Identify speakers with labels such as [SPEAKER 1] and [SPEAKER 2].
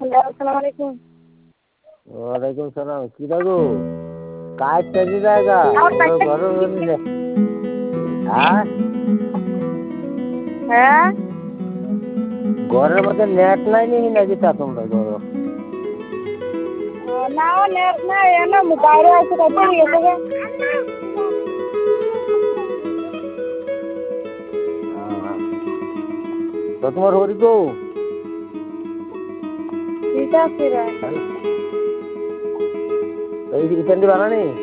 [SPEAKER 1] আসসালামু আলাইকুম।
[SPEAKER 2] ওয়ালাইকুম সালাম। কি রাখো কাজ চলে জায়গা ঘর হ্যাঁ
[SPEAKER 1] হ্যাঁ
[SPEAKER 2] ঘরের মধ্যে নেট নাই নাকি তা তোমরা ঘর
[SPEAKER 1] না নেট নাই এনে বাইরে আছে কাছে গেছে গে।
[SPEAKER 2] তো তোমার হরি গো
[SPEAKER 1] ঠিক আছে রে
[SPEAKER 2] এই ইটান্ডি বানানি